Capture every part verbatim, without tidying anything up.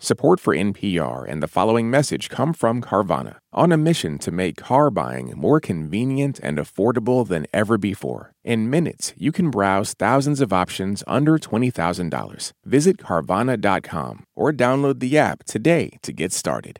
Support for N P R and the following message come from Carvana, on a mission to make car buying more convenient and affordable than ever before. In minutes, you can browse thousands of options under twenty thousand dollars. Visit Carvana dot com or download the app today to get started.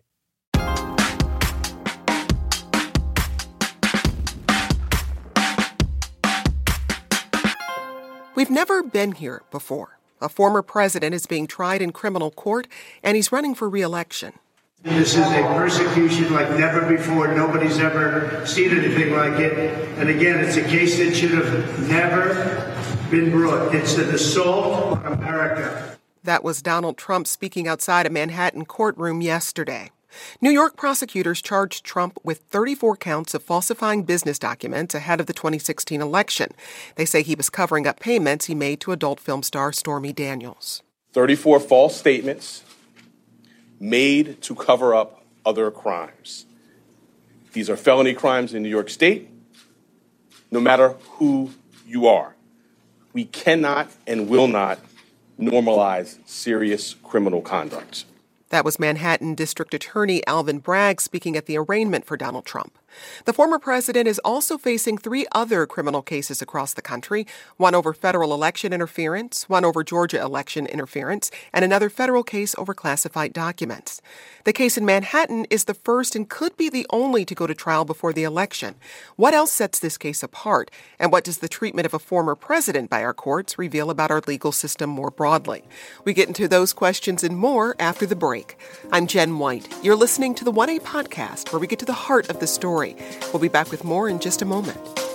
We've never been here before. A former president is being tried in criminal court, and he's running for re-election. This is a persecution like never before. Nobody's ever seen anything like it. And again, it's a case that should have never been brought. It's an assault on America. That was Donald Trump speaking outside a Manhattan courtroom yesterday. New York prosecutors charged Trump with thirty-four counts of falsifying business documents ahead of the twenty sixteen election. They say he was covering up payments he made to adult film star Stormy Daniels. thirty-four false statements made to cover up other crimes. These are felony crimes in New York State, no matter who you are. We cannot and will not normalize serious criminal conduct. That was Manhattan District Attorney Alvin Bragg speaking at the arraignment for Donald Trump. The former president is also facing three other criminal cases across the country, one over federal election interference, one over Georgia election interference, and another federal case over classified documents. The case in Manhattan is the first and could be the only to go to trial before the election. What else sets this case apart? And what does the treatment of a former president by our courts reveal about our legal system more broadly? We get into those questions and more after the break. I'm Jen White. You're listening to the one A podcast, where we get to the heart of the story. We'll be back with more in just a moment.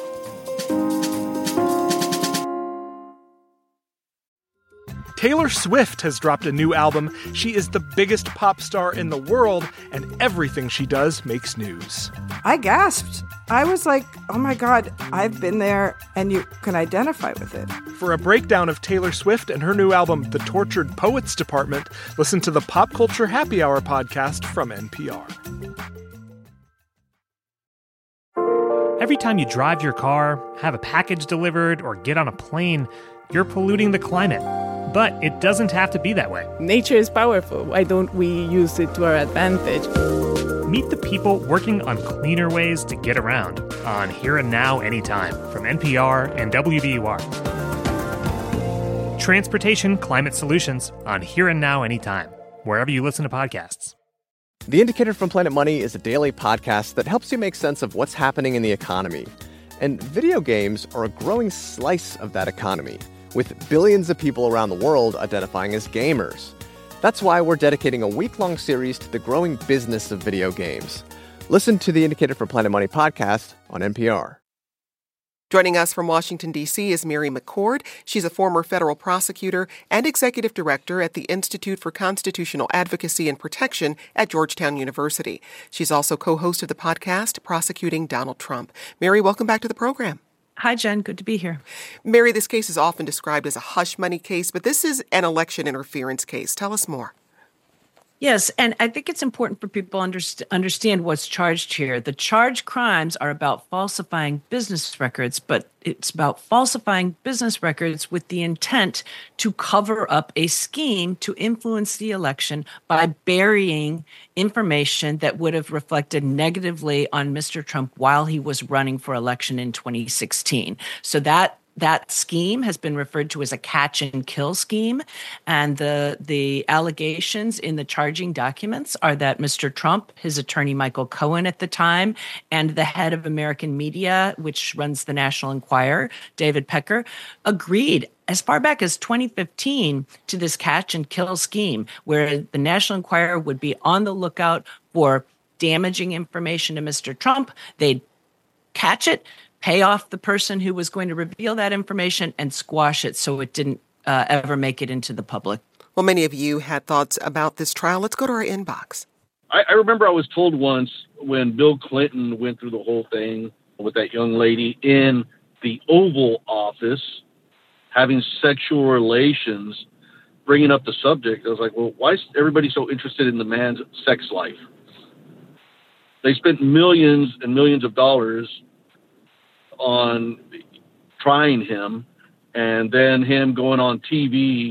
Taylor Swift has dropped a new album. She is the biggest pop star in the world, and everything she does makes news. I gasped. I was like, oh my God, I've been there, and you can identify with it. For a breakdown of Taylor Swift and her new album, The Tortured Poets Department, listen to the Pop Culture Happy Hour podcast from N P R. Every time you drive your car, have a package delivered, or get on a plane, you're polluting the climate. But it doesn't have to be that way. Nature is powerful. Why don't we use it to our advantage? Meet the people working on cleaner ways to get around on Here and Now Anytime from N P R and W B U R. Transportation Climate Solutions on Here and Now Anytime, wherever you listen to podcasts. The Indicator from Planet Money is a daily podcast that helps you make sense of what's happening in the economy. And video games are a growing slice of that economy, with billions of people around the world identifying as gamers. That's why we're dedicating a week-long series to the growing business of video games. Listen to the Indicator from Planet Money podcast on N P R. Joining us from Washington, D C is Mary McCord. She's a former federal prosecutor and executive director at the Institute for Constitutional Advocacy and Protection at Georgetown University. She's also co-host of the podcast, Prosecuting Donald Trump. Mary, welcome back to the program. Hi, Jen. Good to be here. Mary, this case is often described as a hush money case, but this is an election interference case. Tell us more. Yes, and I think it's important for people to underst- understand what's charged here. The charged crimes are about falsifying business records, but it's about falsifying business records with the intent to cover up a scheme to influence the election by burying information that would have reflected negatively on Mister Trump while he was running for election in twenty sixteen. So that That scheme has been referred to as a catch and kill scheme. And the the allegations in the charging documents are that Mister Trump, his attorney Michael Cohen at the time, and the head of American Media, which runs the National Enquirer, David Pecker, agreed as far back as twenty fifteen to this catch and kill scheme, where the National Enquirer would be on the lookout for damaging information to Mister Trump. They'd catch it, pay off the person who was going to reveal that information, and squash it so it didn't uh, ever make it into the public. Well, many of you had thoughts about this trial. Let's go to our inbox. I, I remember I was told once when Bill Clinton went through the whole thing with that young lady in the Oval Office having sexual relations, bringing up the subject. I was like, well, why is everybody so interested in the man's sex life? They spent millions and millions of dollars on trying him, and then him going on T V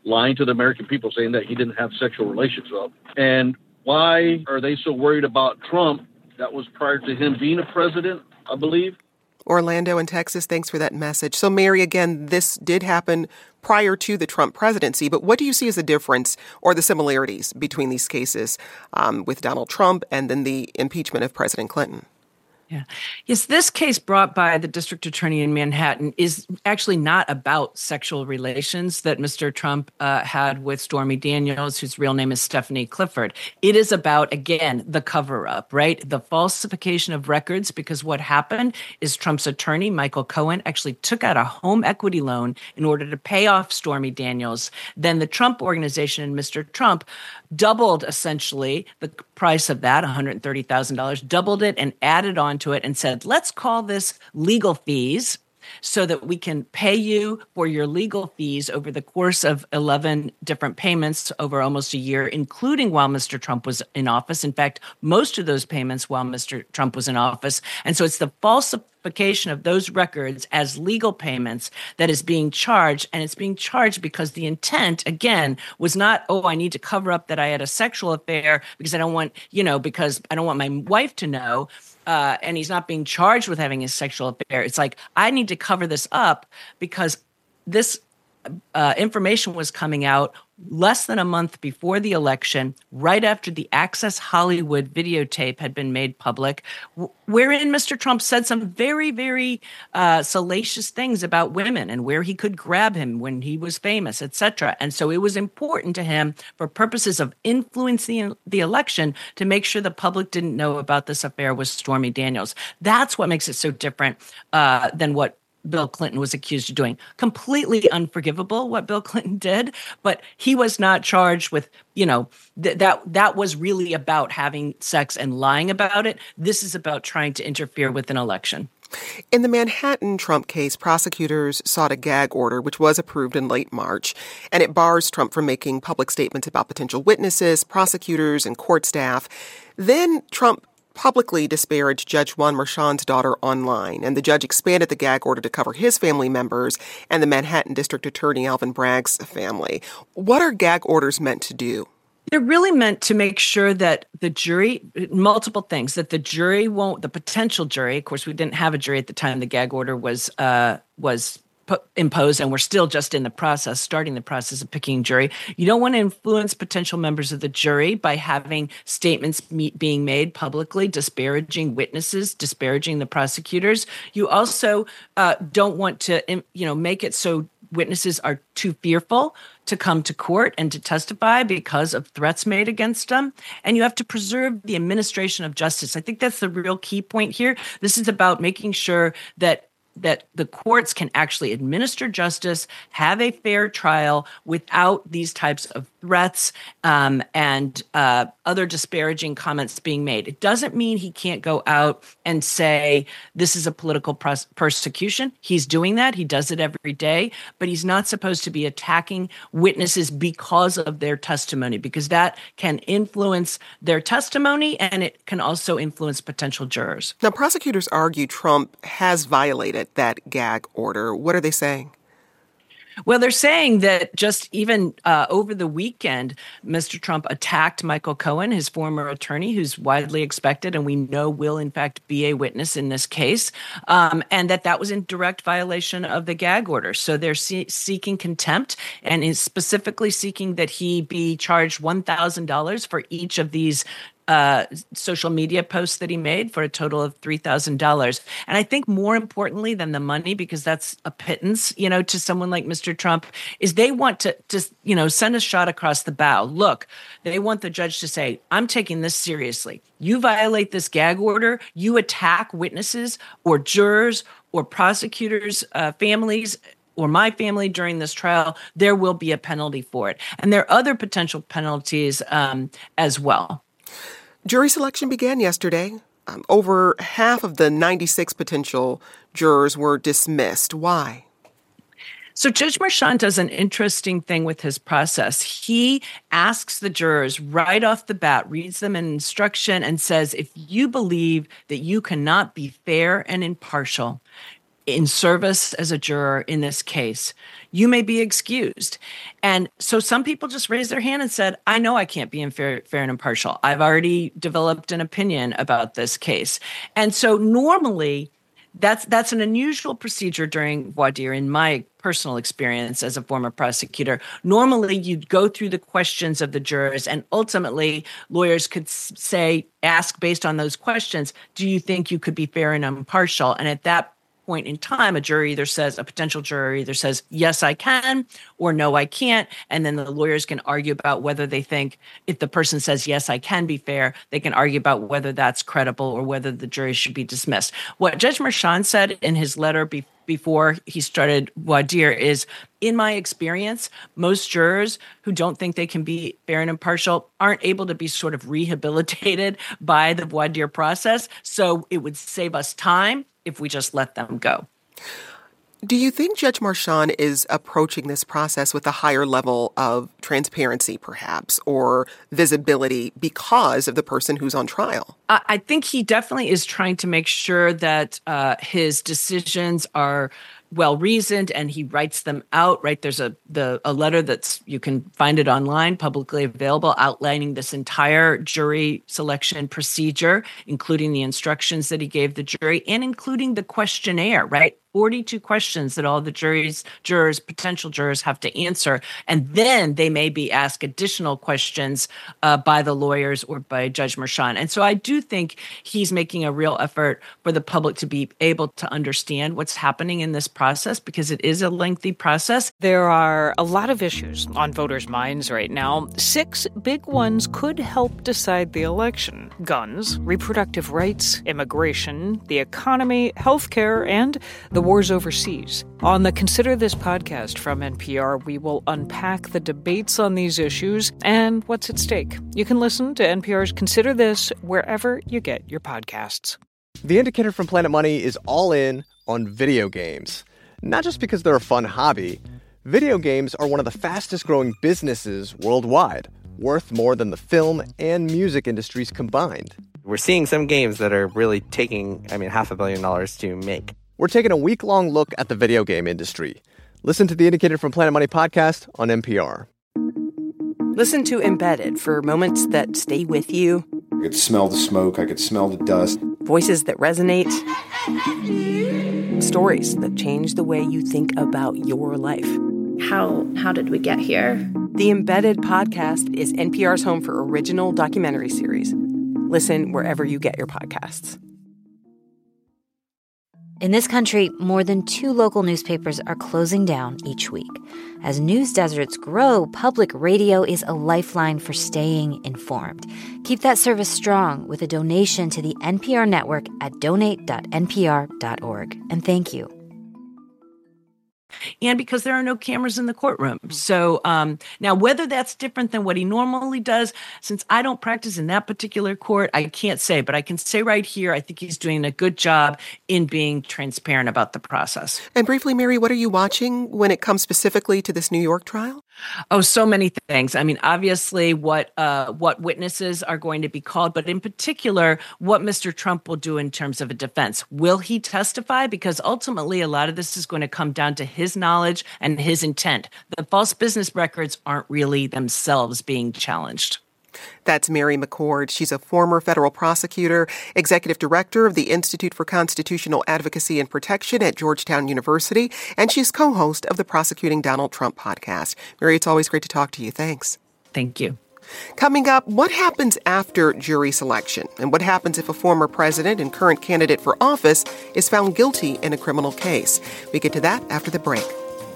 lying to the American people, saying that he didn't have sexual relations with them. And why are they so worried about Trump? That was prior to him being a president, I believe. Orlando in Texas, thanks for that message. So, Mary, again, this did happen prior to the Trump presidency, but what do you see as the difference or the similarities between these cases um, with Donald Trump and then the impeachment of President Clinton? Yeah. Yes, this case brought by the district attorney in Manhattan is actually not about sexual relations that Mister Trump uh, had with Stormy Daniels, whose real name is Stephanie Clifford. It is about, again, the cover-up, right? The falsification of records, because what happened is Trump's attorney, Michael Cohen, actually took out a home equity loan in order to pay off Stormy Daniels. Then the Trump organization and Mister Trump doubled, essentially, the price of that, one hundred thirty thousand dollars, doubled it and added on to it and said, let's call this legal fees so that we can pay you for your legal fees over the course of eleven different payments over almost a year, including while Mister Trump was in office. In fact, most of those payments while Mister Trump was in office. And so it's the falsification of those records as legal payments that is being charged. And it's being charged because the intent, again, was not, oh, I need to cover up that I had a sexual affair because I don't want, you know, because I don't want my wife to know. Uh, and he's not being charged with having a sexual affair. It's like, I need to cover this up because this uh, information was coming out less than a month before the election, right after the Access Hollywood videotape had been made public, w- wherein Mister Trump said some very, very uh, salacious things about women and where he could grab him when he was famous, et cetera. And so it was important to him for purposes of influencing the election to make sure the public didn't know about this affair with Stormy Daniels. That's what makes it so different uh, than what Bill Clinton was accused of doing. Completely unforgivable what Bill Clinton did, but he was not charged with, you know, th- that that was really about having sex and lying about it. This is about trying to interfere with an election. In the Manhattan Trump case, prosecutors sought a gag order, which was approved in late March, and it bars Trump from making public statements about potential witnesses, prosecutors, and court staff. Then Trump publicly disparaged Judge Juan Merchan's daughter online, and the judge expanded the gag order to cover his family members and the Manhattan District Attorney Alvin Bragg's family. What are gag orders meant to do? They're really meant to make sure that the jury, multiple things, that the jury won't, the potential jury, of course, we didn't have a jury at the time the gag order was uh, was put, imposed, and we're still just in the process, starting the process of picking jury. You don't want to influence potential members of the jury by having statements me- being made publicly, disparaging witnesses, disparaging the prosecutors. You also uh, don't want to, you know, make it so witnesses are too fearful to come to court and to testify because of threats made against them. And you have to preserve the administration of justice. I think that's the real key point here. This is about making sure that that the courts can actually administer justice, have a fair trial without these types of threats um, and uh, other disparaging comments being made. It doesn't mean he can't go out and say this is a political pros- persecution. He's doing that. He does it every day, but he's not supposed to be attacking witnesses because of their testimony, because that can influence their testimony and it can also influence potential jurors. Now, prosecutors argue Trump has violated that gag order. What are they saying? Well, they're saying that just even uh, over the weekend, Mister Trump attacked Michael Cohen, his former attorney, who's widely expected and we know will, in fact, be a witness in this case, um, and that that was in direct violation of the gag order. So they're see- seeking contempt and is specifically seeking that he be charged one thousand dollars for each of these Uh, social media posts that he made for a total of three thousand dollars. And I think more importantly than the money, because that's a pittance, you know, to someone like Mister Trump, is they want to just, you know, send a shot across the bow. Look, they want the judge to say, I'm taking this seriously. You violate this gag order, you attack witnesses or jurors or prosecutors' uh, families, or my family during this trial, there will be a penalty for it. And there are other potential penalties um, as well. Jury selection began yesterday. Um, over half of the ninety-six potential jurors were dismissed. Why? So Judge Merchan does an interesting thing with his process. He asks the jurors right off the bat, reads them an instruction and says, if you believe that you cannot be fair and impartial, in service as a juror in this case, you may be excused. And so some people just raised their hand and said, I know I can't be fair, fair and impartial. I've already developed an opinion about this case. And so normally, That's that's an unusual procedure during voir dire in my personal experience as a former prosecutor. Normally, you'd go through the questions of the jurors, and ultimately, lawyers could say, ask based on those questions, do you think you could be fair and impartial? And at that point in time, a jury either says, a potential juror either says, yes, I can, or no, I can't. And then the lawyers can argue about whether they think, if the person says, yes, I can be fair, they can argue about whether that's credible or whether the jury should be dismissed. What Judge Merchan said in his letter be- before he started voir dire is, in my experience, most jurors who don't think they can be fair and impartial aren't able to be sort of rehabilitated by the voir dire process. So it would save us time if we just let them go. Do you think Judge Merchan is approaching this process with a higher level of transparency, perhaps, or visibility because of the person who's on trial? I think he definitely is trying to make sure that uh, his decisions are well-reasoned and he writes them out, right? There's a the a letter that's, you can find it online, publicly available, outlining this entire jury selection procedure, including the instructions that he gave the jury and including the questionnaire, right? forty-two questions that all the jury's jurors, potential jurors have to answer. And then they may be asked additional questions uh, by the lawyers or by Judge Merchan. And so I do think he's making a real effort for the public to be able to understand what's happening in this process, because it is a lengthy process. There are a lot of issues on voters' minds right now. Six big ones could help decide the election: guns, reproductive rights, immigration, the economy, healthcare, and the wars overseas. On the Consider This podcast from N P R, we will unpack the debates on these issues and what's at stake. You can listen to N P R's Consider This wherever you get your podcasts. The Indicator from Planet Money is all in on video games. Not just because they're a fun hobby. Video games are one of the fastest growing businesses worldwide, worth more than the film and music industries combined. We're seeing some games that are really taking, I mean, half a billion dollars to make. We're taking a week-long look at the video game industry. Listen to the Indicator from Planet Money podcast on N P R. Listen to Embedded for moments that stay with you. I could smell the smoke. I could smell the dust. Voices that resonate. Stories that change the way you think about your life. How, how did we get here? The Embedded podcast is N P R's home for original documentary series. Listen wherever you get your podcasts. In this country, more than two local newspapers are closing down each week. As news deserts grow, public radio is a lifeline for staying informed. Keep that service strong with a donation to the N P R network at donate dot n p r dot org. And thank you. And because there are no cameras in the courtroom. So um, now, whether that's different than what he normally does, since I don't practice in that particular court, I can't say. But I can say right here, I think he's doing a good job in being transparent about the process. And briefly, Mary, what are you watching when it comes specifically to this New York trial? Oh, so many things. I mean, obviously, what uh, what witnesses are going to be called, but in particular, what Mister Trump will do in terms of a defense. Will he testify? Because ultimately, a lot of this is going to come down to his knowledge and his intent. The false business records aren't really themselves being challenged. That's Mary McCord. She's a former federal prosecutor, executive director of the Institute for Constitutional Advocacy and Protection at Georgetown University, and she's co-host of the Prosecuting Donald Trump podcast. Mary, it's always great to talk to you. Thanks. Thank you. Coming up, what happens after jury selection? And what happens if a former president and current candidate for office is found guilty in a criminal case? We get to that after the break.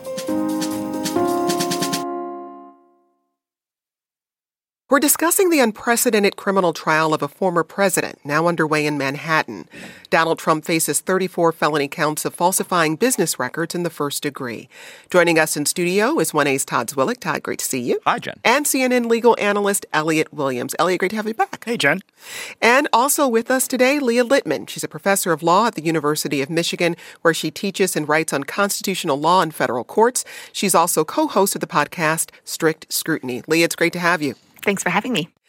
We're discussing the unprecedented criminal trial of a former president, now underway in Manhattan. Donald Trump faces thirty-four felony counts of falsifying business records in the first degree. Joining us in studio is one A's Todd Zwillich. Todd, great to see you. Hi, Jen. And C N N legal analyst Elliot Williams. Elliot, great to have you back. Hey, Jen. And also with us today, Leah Littman. She's a professor of law at the University of Michigan, where she teaches and writes on constitutional law and federal courts. She's also co-host of the podcast Strict Scrutiny. Leah, it's great to have you. Thanks for having me.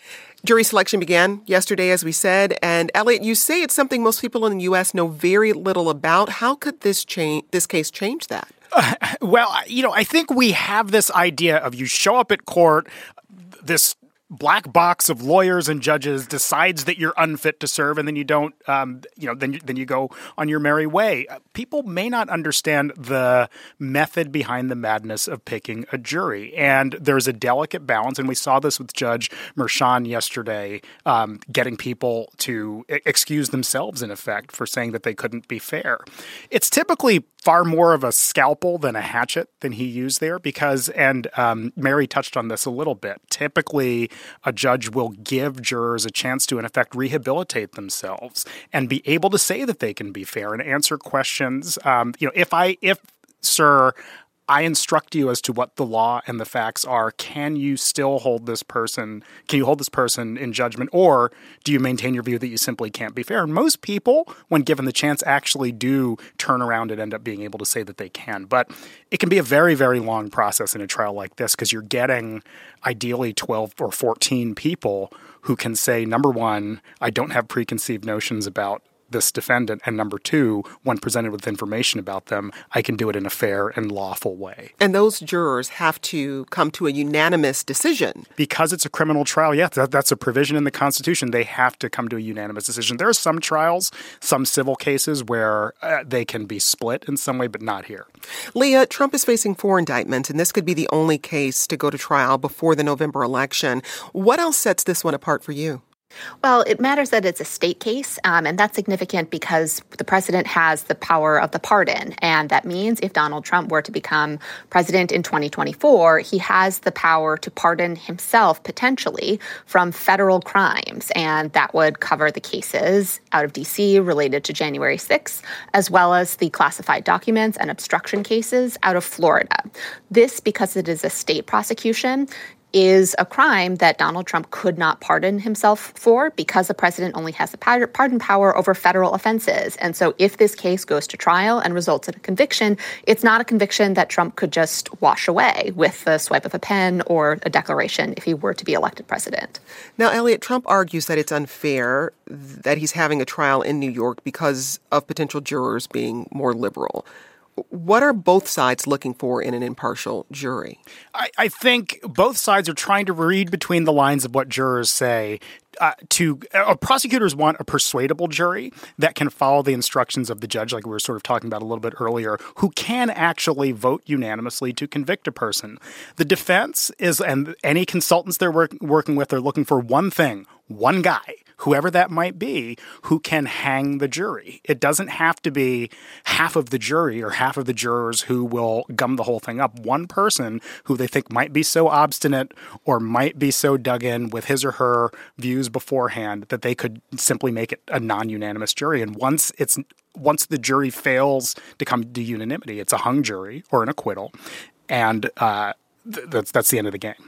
Jury selection began yesterday, as we said. And Elliot, you say it's something most people in the U S know very little about. How could this change, this case change that? Uh, well, you know, I think we have this idea of you show up at court, this black box of lawyers and judges decides that you're unfit to serve, and then you don't, um, you know, then you, then you go on your merry way. People may not understand the method behind the madness of picking a jury, and there's a delicate balance, and we saw this with Judge Merchan yesterday, um, getting people to excuse themselves, in effect, for saying that they couldn't be fair. It's typically far more of a scalpel than a hatchet than he used there because, and um, Mary touched on this a little bit, typically a judge will give jurors a chance to, in effect, rehabilitate themselves and be able to say that they can be fair and answer questions. Um, you know, if I, if, sir, I instruct you as to what the law and the facts are, can you still hold this person, can you hold this person in judgment, or do you maintain your view that you simply can't be fair? And most people, when given the chance, actually do turn around and end up being able to say that they can. But it can be a very, very long process in a trial like this because you're getting ideally twelve or fourteen people who can say, number one, I don't have preconceived notions about this defendant, and number two, when presented with information about them, I can do it in a fair and lawful way. And those jurors have to come to a unanimous decision. Because it's a criminal trial, yeah, that, that's a provision in the Constitution. They have to come to a unanimous decision. There are some trials, some civil cases where uh, they can be split in some way, but not here. Leah, Trump is facing four indictments, and this could be the only case to go to trial before the November election. What else sets this one apart for you? Well, it matters that it's a state case, um, and that's significant because the president has the power of the pardon. And that means if Donald Trump were to become president in twenty twenty-four, he has the power to pardon himself potentially from federal crimes. And that would cover the cases out of D C related to January sixth, as well as the classified documents and obstruction cases out of Florida. This, because it is a state prosecution, is a crime that Donald Trump could not pardon himself for because the president only has the pardon power over federal offenses. And so if this case goes to trial and results in a conviction, it's not a conviction that Trump could just wash away with the swipe of a pen or a declaration if he were to be elected president. Now, Elliot, Trump argues that it's unfair that he's having a trial in New York because of potential jurors being more liberal. What are both sides looking for in an impartial jury? I, I think both sides are trying to read between the lines of what jurors say. Uh, to uh, prosecutors want a persuadable jury that can follow the instructions of the judge, like we were sort of talking about a little bit earlier, who can actually vote unanimously to convict a person. The defense is, and any consultants they're work, working with, are looking for one thing, one guy, whoever that might be, who can hang the jury. It doesn't have to be half of the jury or half of the jurors who will gum the whole thing up. One person who they think might be so obstinate or might be so dug in with his or her views beforehand that they could simply make it a non-unanimous jury. And once it's once the jury fails to come to unanimity, it's a hung jury or an acquittal. And uh, th- that's that's the end of the game.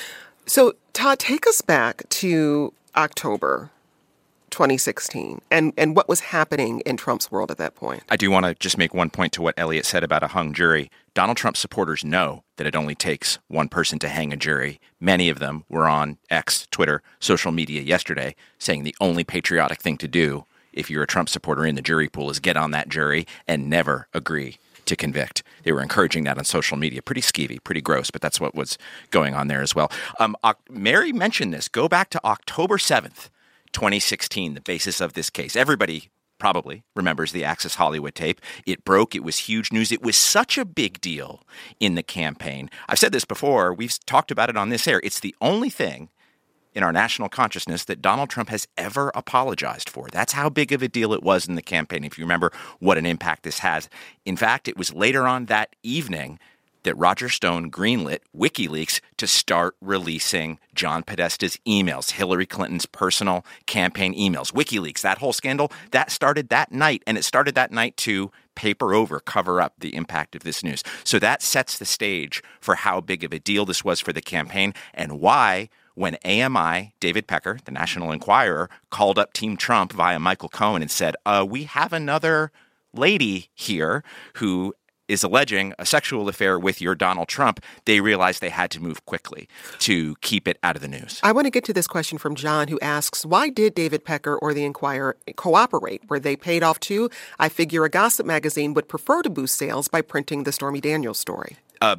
So, Todd, take us back to October twenty sixteen and, and what was happening in Trump's world at that point. I do want to just make one point to what Elliot said about a hung jury. Donald Trump supporters know that it only takes one person to hang a jury. Many of them were on X, Twitter, social media yesterday saying the only patriotic thing to do if you're a Trump supporter in the jury pool is get on that jury and never agree to convict. They were encouraging that on social media. Pretty skeevy, pretty gross, but that's what was going on there as well. Um, Mary mentioned this. Go back to October seventh, twenty sixteen, the basis of this case. Everybody probably remembers the Access Hollywood tape. It broke. It was huge news. It was such a big deal in the campaign. I've said this before. We've talked about it on this air. It's the only thing in our national consciousness that Donald Trump has ever apologized for. That's how big of a deal it was in the campaign, if you remember what an impact this has. In fact, it was later on that evening that Roger Stone greenlit WikiLeaks to start releasing John Podesta's emails, Hillary Clinton's personal campaign emails. WikiLeaks, that whole scandal, that started that night, and it started that night to paper over, cover up the impact of this news. So that sets the stage for how big of a deal this was for the campaign and why, when A M I, David Pecker, the National Enquirer, called up Team Trump via Michael Cohen and said, uh, we have another lady here who is alleging a sexual affair with your Donald Trump, they realized they had to move quickly to keep it out of the news. I want to get to this question from John, who asks, why did David Pecker or the Inquirer cooperate? Were they paid off too? I figure a gossip magazine would prefer to boost sales by printing the Stormy Daniels story. Uh,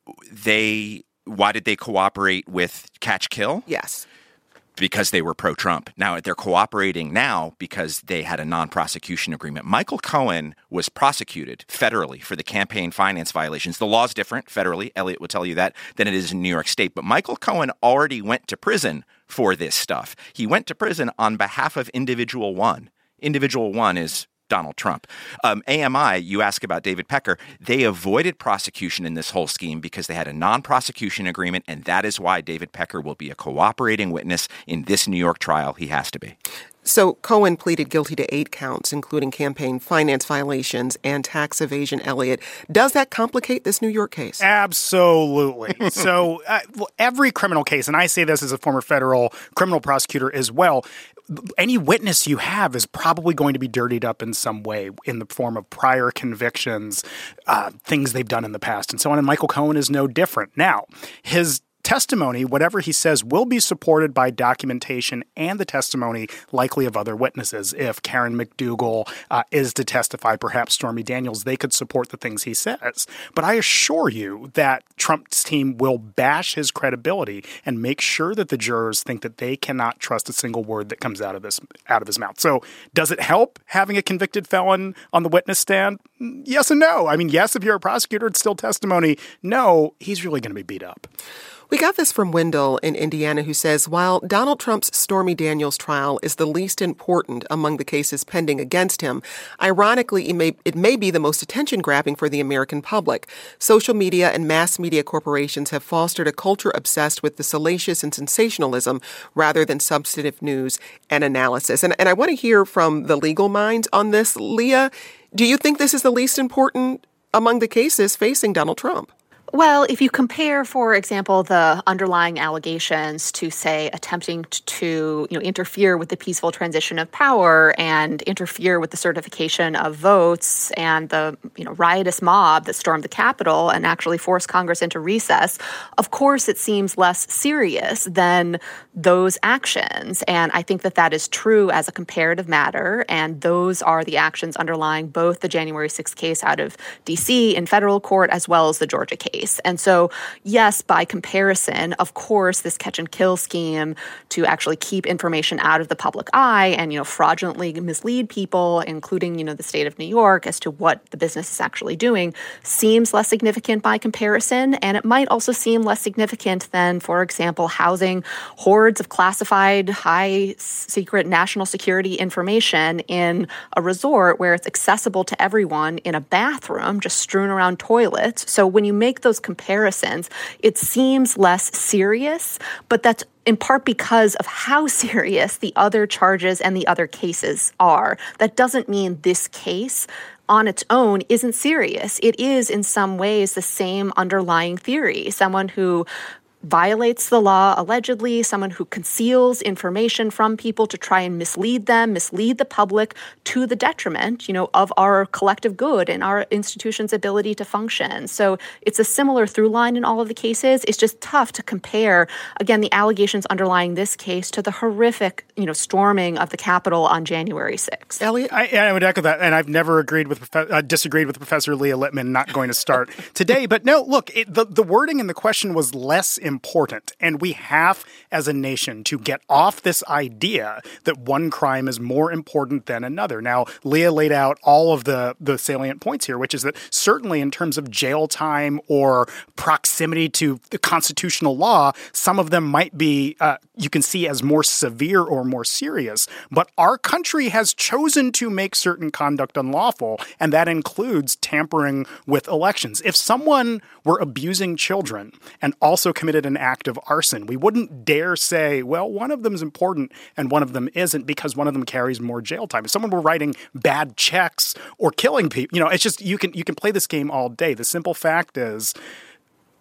they, why did they cooperate with Catch Kill? Yes. Because they were pro-Trump. Now, they're cooperating now because they had a non-prosecution agreement. Michael Cohen was prosecuted federally for the campaign finance violations. The law's different federally, Elliot will tell you that, than it is in New York State. But Michael Cohen already went to prison for this stuff. He went to prison on behalf of Individual One. Individual One is Donald Trump. Um, A M I, you ask about David Pecker, they avoided prosecution in this whole scheme because they had a non-prosecution agreement, and that is why David Pecker will be a cooperating witness in this New York trial. He has to be. So Cohen pleaded guilty to eight counts, including campaign finance violations and tax evasion. Elliot, does that complicate this New York case? Absolutely. So uh, every criminal case, and I say this as a former federal criminal prosecutor as well, any witness you have is probably going to be dirtied up in some way in the form of prior convictions, uh, things they've done in the past, and so on. And Michael Cohen is no different. Now, his testimony, whatever he says, will be supported by documentation and the testimony likely of other witnesses. If Karen McDougal uh, is to testify, perhaps Stormy Daniels, they could support the things he says. But I assure you that Trump's team will bash his credibility and make sure that the jurors think that they cannot trust a single word that comes out of this out of his mouth. So does it help having a convicted felon on the witness stand? Yes and no. I mean, yes, if you're a prosecutor, it's still testimony. No, he's really going to be beat up. We got this from Wendell in Indiana, who says, while Donald Trump's Stormy Daniels trial is the least important among the cases pending against him, ironically, it may, it may be the most attention-grabbing for the American public. Social media and mass media corporations have fostered a culture obsessed with the salacious and sensationalism rather than substantive news and analysis. And, and I want to hear from the legal minds on this. Leah, do you think this is the least important among the cases facing Donald Trump? Well, if you compare, for example, the underlying allegations to, say, attempting to, you know, interfere with the peaceful transition of power and interfere with the certification of votes and the, you know, riotous mob that stormed the Capitol and actually forced Congress into recess, of course it seems less serious than those actions. And I think that that is true as a comparative matter. And those are the actions underlying both the January sixth case out of D C in federal court as well as the Georgia case. And so, yes, by comparison, of course, this catch and kill scheme to actually keep information out of the public eye and, you know, fraudulently mislead people, including, you know, the state of New York as to what the business is actually doing, seems less significant by comparison. And it might also seem less significant than, for example, housing hordes of classified, high secret national security information in a resort where it's accessible to everyone in a bathroom, just strewn around toilets. So when you make those comparisons, it seems less serious, but that's in part because of how serious the other charges and the other cases are. That doesn't mean this case on its own isn't serious. It is in some ways the same underlying theory. Someone who violates the law, allegedly, someone who conceals information from people to try and mislead them, mislead the public to the detriment, you know, of our collective good and our institution's ability to function. So it's a similar through line in all of the cases. It's just tough to compare, again, the allegations underlying this case to the horrific, you know, storming of the Capitol on January sixth. Elliot? I, I would echo that, and I've never agreed with, uh, disagreed with Professor Leah Littman, not going to start today. But no, look, it, the, the wording in the question was less important, and we have, as a nation, to get off this idea that one crime is more important than another. Now, Leah laid out all of the, the salient points here, which is that certainly in terms of jail time or proximity to the constitutional law, some of them might be, uh, you can see as more severe or more serious. But our country has chosen to make certain conduct unlawful, and that includes tampering with elections. If someone were abusing children and also committed an act of arson, we wouldn't dare say, well, one of them is important and one of them isn't because one of them carries more jail time. If someone were writing bad checks or killing people, you know, it's just, you can you can play this game all day. The simple fact is,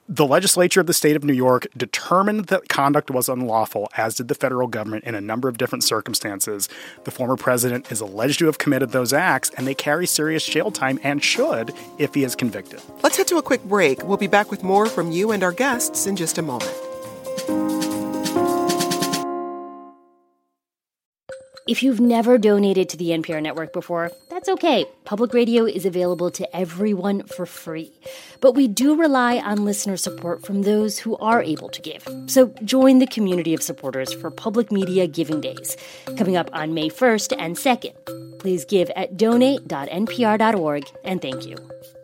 The legislature of the state of New York determined that conduct was unlawful, as did the federal government in a number of different circumstances. The former president is alleged to have committed those acts, and they carry serious jail time and should if he is convicted. Let's head to a quick break. We'll be back with more from you and our guests in just a moment. If you've never donated to the N P R network before, that's okay. Public radio is available to everyone for free. But we do rely on listener support from those who are able to give. So join the community of supporters for Public Media Giving Days, coming up on May first and second. Please give at donate dot n p r dot org, and thank you.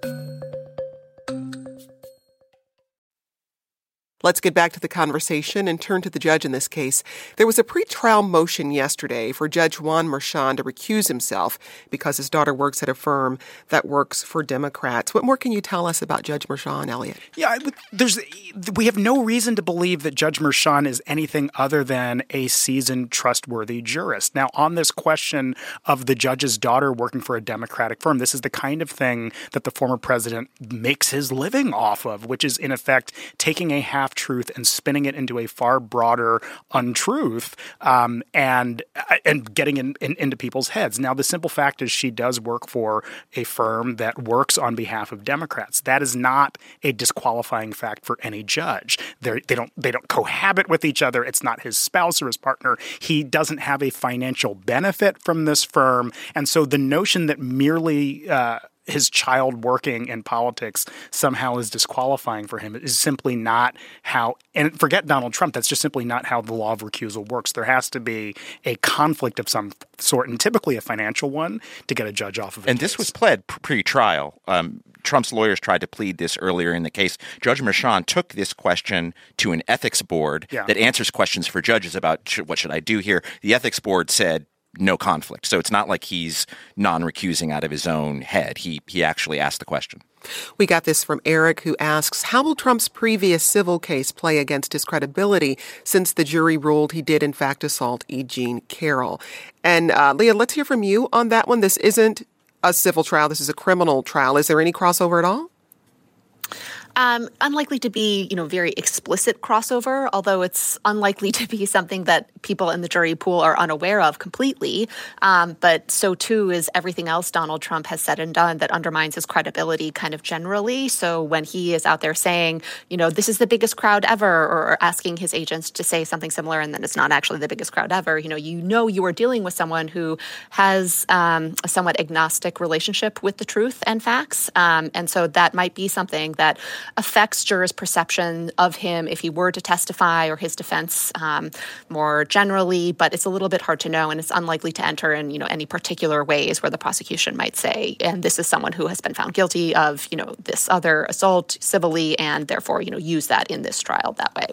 Let's get back to the conversation and turn to the judge in this case. There was a pretrial motion yesterday for Judge Juan Merchan to recuse himself because his daughter works at a firm that works for Democrats. What more can you tell us about Judge Merchan, Elliot? Yeah, there's we have no reason to believe that Judge Merchan is anything other than a seasoned, trustworthy jurist. Now, on this question of the judge's daughter working for a Democratic firm, this is the kind of thing that the former president makes his living off of, which is, in effect, taking a half truth and spinning it into a far broader untruth um, and and getting in, in, into people's heads. Now, the simple fact is she does work for a firm that works on behalf of Democrats. That is not a disqualifying fact for any judge. They're, they don't they don't cohabit with each other. It's not his spouse or his partner. He doesn't have a financial benefit from this firm. And so the notion that merely uh, his child working in politics somehow is disqualifying for him is simply not how, and forget Donald Trump, that's just simply not how the law of recusal works. There has to be a conflict of some sort, and typically a financial one, to get a judge off of it. And this was pled pre-trial. Um, Trump's lawyers tried to plead this earlier in the case. Judge Merchan took this question to an ethics board yeah. that answers questions for judges about should, what should I do here. The ethics board said, no conflict. So it's not like he's non-recusing out of his own head. He he actually asked the question. We got this from Eric, who asks, how will Trump's previous civil case play against his credibility since the jury ruled he did, in fact, assault E. Jean Carroll? And uh, Leah, let's hear from you on that one. This isn't a civil trial. This is a criminal trial. Is there any crossover at all? Um, unlikely to be, you know, very explicit crossover, although it's unlikely to be something that people in the jury pool are unaware of completely. Um, but so, too, is everything else Donald Trump has said and done that undermines his credibility kind of generally. So when he is out there saying, you know, this is the biggest crowd ever, or asking his agents to say something similar and then it's not actually the biggest crowd ever, you know, you know you are dealing with someone who has um, a somewhat agnostic relationship with the truth and facts. Um, and so that might be something that affects jurors' perception of him if he were to testify, or his defense um, more generally. But it's a little bit hard to know, and it's unlikely to enter in, you know, any particular ways where the prosecution might say, and this is someone who has been found guilty of, you know, this other assault civilly, and therefore, you know, use that in this trial that way.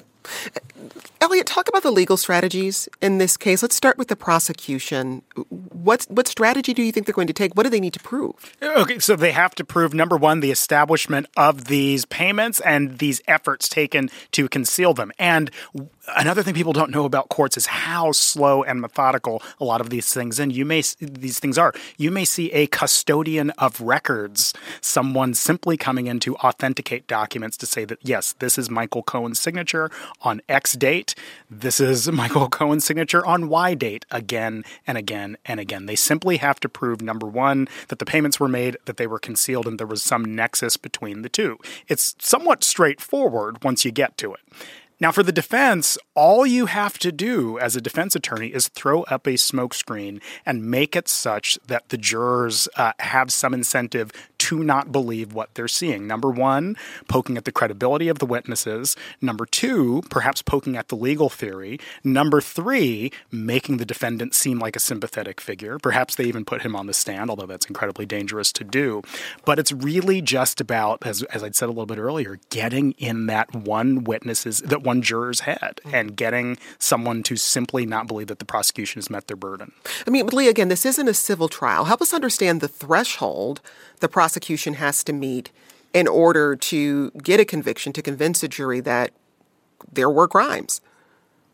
Elliot, talk about the legal strategies in this case. Let's start with the prosecution. What what strategy do you think they're going to take? What do they need to prove? Okay, so they have to prove, number one, the establishment of these payments and these efforts taken to conceal them. And another thing people don't know about courts is how slow and methodical a lot of these things and you may these things are. You may see a custodian of records, someone simply coming in to authenticate documents to say that, yes, this is Michael Cohen's signature on X date. This is Michael Cohen's signature on Y date, again and again and again. They simply have to prove, number one, that the payments were made, that they were concealed, and there was some nexus between the two. It's somewhat straightforward once you get to it. Now, for the defense, all you have to do as a defense attorney is throw up a smokescreen and make it such that the jurors uh, have some incentive to not believe what they're seeing. Number one, poking at the credibility of the witnesses. Number two, perhaps poking at the legal theory. Number three, making the defendant seem like a sympathetic figure. Perhaps they even put him on the stand, although that's incredibly dangerous to do. But it's really just about, as, as I'd said a little bit earlier, getting in that one witness's, that one juror's head and getting someone to simply not believe that the prosecution has met their burden. I mean, Lee, again, this isn't a civil trial. Help us understand the threshold the prosecution has to meet in order to get a conviction, to convince a jury that there were crimes.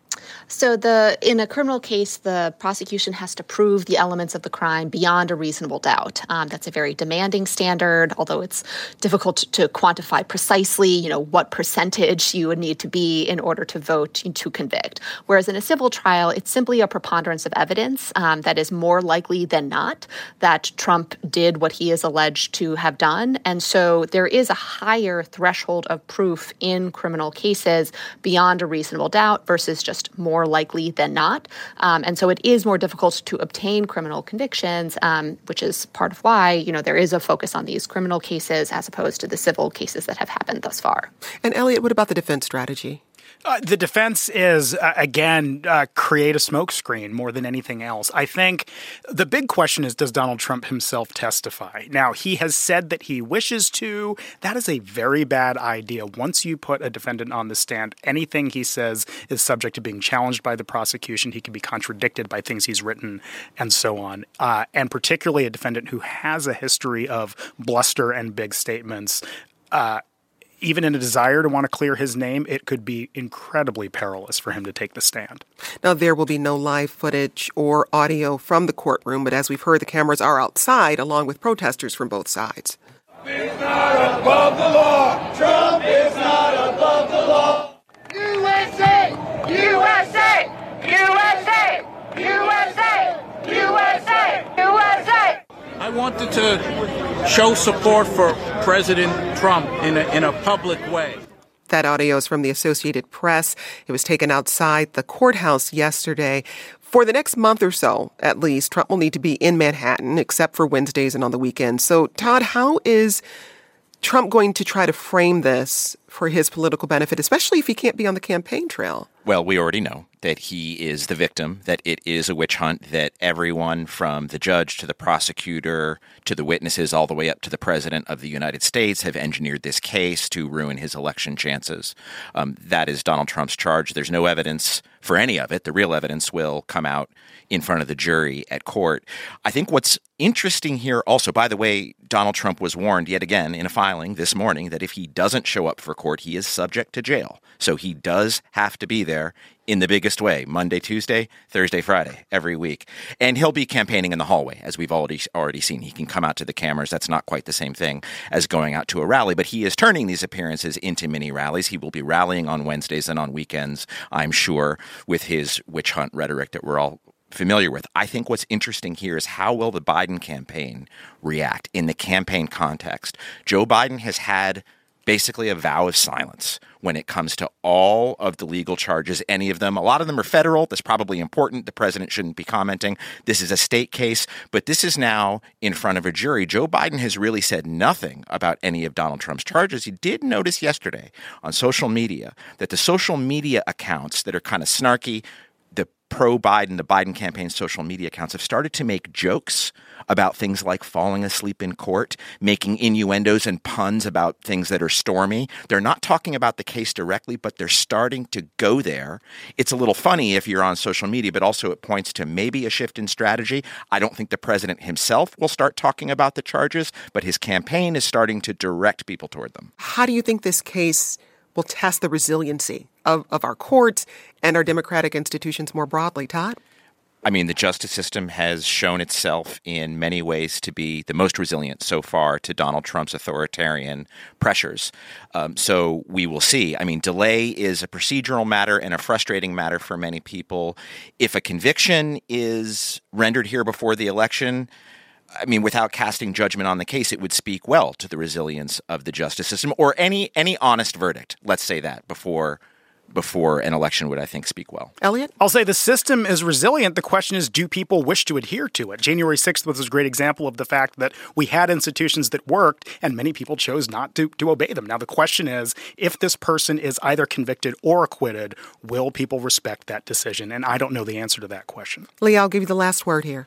So the in a criminal case, the prosecution has to prove the elements of the crime beyond a reasonable doubt. Um, that's a very demanding standard, although it's difficult to quantify precisely, you know, what percentage you would need to be in order to vote to convict. Whereas in a civil trial, it's simply a preponderance of evidence um, that is more likely than not that Trump did what he is alleged to have done. And so there is a higher threshold of proof in criminal cases beyond a reasonable doubt versus just more likely than not. Um, and so it is more difficult to obtain criminal convictions, um, which is part of why, you know, there is a focus on these criminal cases as opposed to the civil cases that have happened thus far. And Elliot, what about the defense strategy? Uh, the defense is, uh, again, uh, create a smokescreen more than anything else. I think the big question is, does Donald Trump himself testify? Now, he has said that he wishes to. That is a very bad idea. Once you put a defendant on the stand, anything he says is subject to being challenged by the prosecution. He can be contradicted by things he's written and so on. Uh, and particularly a defendant who has a history of bluster and big statements. Uh, Even in a desire to want to clear his name, it could be incredibly perilous for him to take the stand. Now, there will be no live footage or audio from the courtroom, but as we've heard, the cameras are outside along with protesters from both sides. Trump is not above the law. Trump is not above the law. U S A! U S A! U S A! U S A! U S A! U S A! I wanted to show support for President Trump in a, in a public way. That audio is from the Associated Press. It was taken outside the courthouse yesterday. For the next month or so, at least, Trump will need to be in Manhattan, except for Wednesdays and on the weekends. So, Todd, how is Trump going to try to frame this for his political benefit, especially if he can't be on the campaign trail? Well, we already know that he is the victim, that it is a witch hunt, that everyone from the judge to the prosecutor to the witnesses all the way up to the president of the United States have engineered this case to ruin his election chances. Um, that is Donald Trump's charge. There's no evidence for any of it. The real evidence will come out in front of the jury at court. I think what's interesting here also, by the way, Donald Trump was warned yet again in a filing this morning that if he doesn't show up for court, he is subject to jail. So he does have to be there in the biggest way, Monday, Tuesday, Thursday, Friday, every week. And he'll be campaigning in the hallway, as we've already already seen. He can come out to the cameras. That's not quite the same thing as going out to a rally, but he is turning these appearances into mini rallies. He will be rallying on Wednesdays and on weekends, I'm sure, with his witch hunt rhetoric that we're all familiar with. I think what's interesting here is how will the Biden campaign react in the campaign context. Joe Biden has had basically a vow of silence when it comes to all of the legal charges, any of them. A lot of them are federal. That's probably important. The president shouldn't be commenting. This is a state case, but this is now in front of a jury. Joe Biden has really said nothing about any of Donald Trump's charges. He did notice yesterday on social media that the social media accounts that are kind of snarky, the pro-Biden, the Biden campaign social media accounts have started to make jokes about things like falling asleep in court, making innuendos and puns about things that are stormy. They're not talking about the case directly, but they're starting to go there. It's a little funny if you're on social media, but also it points to maybe a shift in strategy. I don't think the president himself will start talking about the charges, but his campaign is starting to direct people toward them. How do you think this case will test the resiliency of, of our courts and our democratic institutions more broadly, Todd? I mean, the justice system has shown itself in many ways to be the most resilient so far to Donald Trump's authoritarian pressures. Um, so we will see. I mean, delay is a procedural matter and a frustrating matter for many people. If a conviction is rendered here before the election, I mean, without casting judgment on the case, it would speak well to the resilience of the justice system, or any any honest verdict, let's say that, before before an election would, I think, speak well. Elliot? I'll say the system is resilient. The question is, do people wish to adhere to it? January sixth was a great example of the fact that we had institutions that worked and many people chose not to, to obey them. Now, the question is, if this person is either convicted or acquitted, will people respect that decision? And I don't know the answer to that question. Leah, I'll give you the last word here.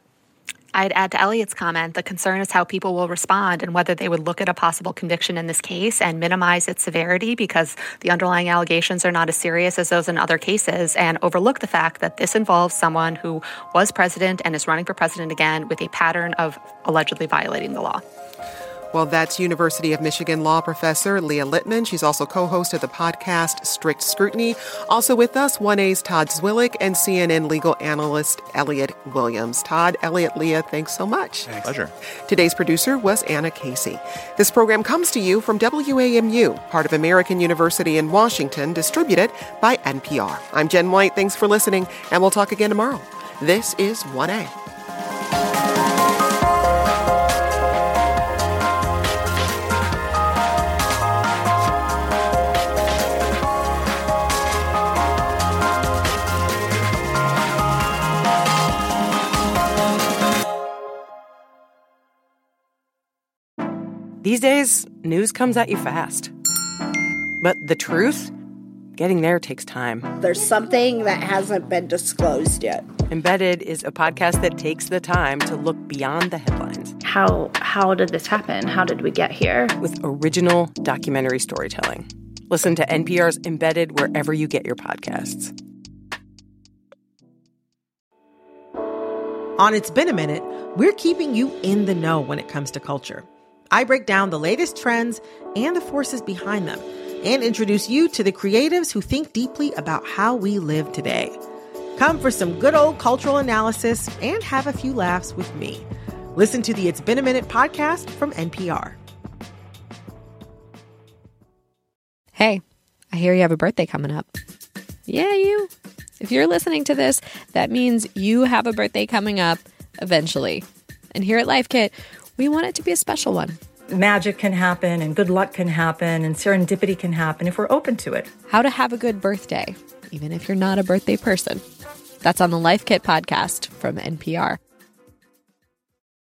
I'd add to Elliot's comment, the concern is how people will respond and whether they would look at a possible conviction in this case and minimize its severity because the underlying allegations are not as serious as those in other cases, and overlook the fact that this involves someone who was president and is running for president again with a pattern of allegedly violating the law. Well, that's University of Michigan law professor Leah Littman. She's also co-host of the podcast Strict Scrutiny. Also with us, one A's Todd Zwillich and C N N legal analyst Elliot Williams. Todd, Elliot, Leah, thanks so much. Thanks. Pleasure. Today's producer was Anna Casey. This program comes to you from W A M U, part of American University in Washington, distributed by N P R. I'm Jen White. Thanks for listening, and we'll talk again tomorrow. This is one A. These days, news comes at you fast. But the truth? Getting there takes time. There's something that hasn't been disclosed yet. Embedded is a podcast that takes the time to look beyond the headlines. How how did this happen? How did we get here? With original documentary storytelling. Listen to N P R's Embedded wherever you get your podcasts. On It's Been a Minute, we're keeping you in the know when it comes to culture. I break down the latest trends and the forces behind them, and introduce you to the creatives who think deeply about how we live today. Come for some good old cultural analysis and have a few laughs with me. Listen to the It's Been a Minute podcast from N P R. Hey, I hear you have a birthday coming up. Yeah, you. If you're listening to this, that means you have a birthday coming up eventually. And here at Life Kit, we want it to be a special one. Magic can happen and good luck can happen and serendipity can happen if we're open to it. How to have a good birthday, even if you're not a birthday person. That's on the Life Kit podcast from N P R.